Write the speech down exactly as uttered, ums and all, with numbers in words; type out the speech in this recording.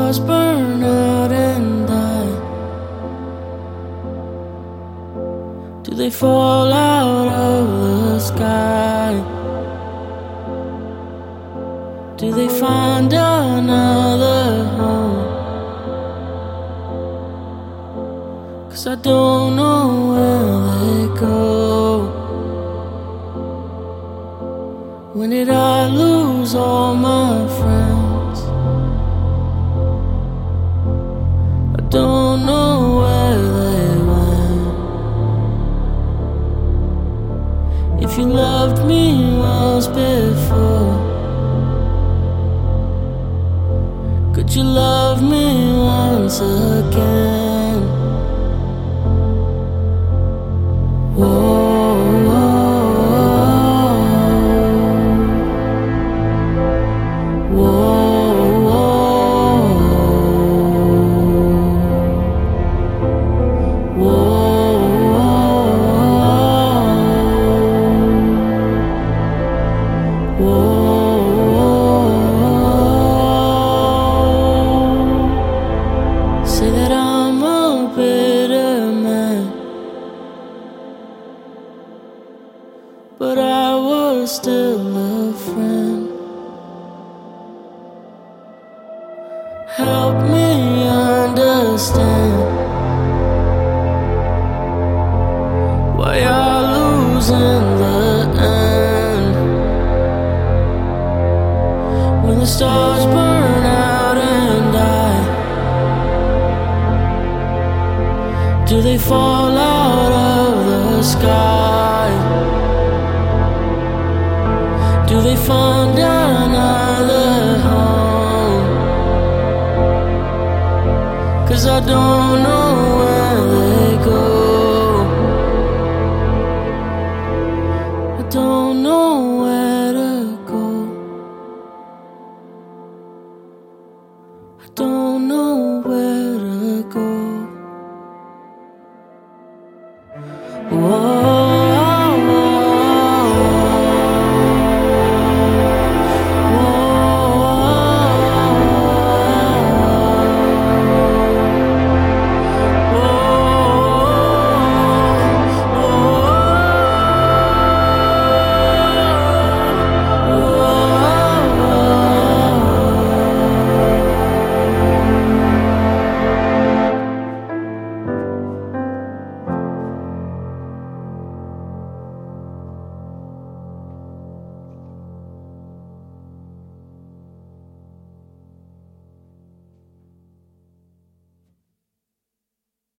stars burn out and die? Do they fall out of the sky? Do they find another home? 'Cause I don't know where they go. When did I lose all my friends? I don't know where they went. If you loved me once before, could you love me once again? Whoa. Say that I'm a bitter man, but I was still a friend. Help me understand why I lose in the end. When the stars burn out and die, do they fall out of the sky? Do they find another home? 'Cause I don't know